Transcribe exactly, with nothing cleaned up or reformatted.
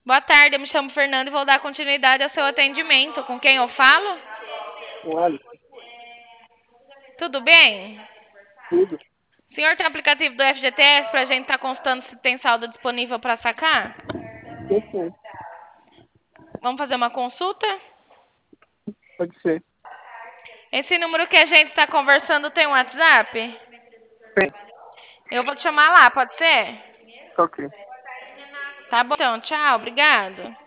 Boa tarde, eu me chamo Fernando e vou dar continuidade ao seu atendimento. Com quem eu falo? Olha, Tudo bem? tudo. O senhor tem o aplicativo do F G T S para a gente estar constando se tem saldo disponível para sacar? Sim, sim, Vamos fazer uma consulta? pode ser. Esse número que a gente está conversando tem um WhatsApp? Tem, Eu vou te chamar lá, pode ser? tá ok. Tá bom, então, tchau, obrigado.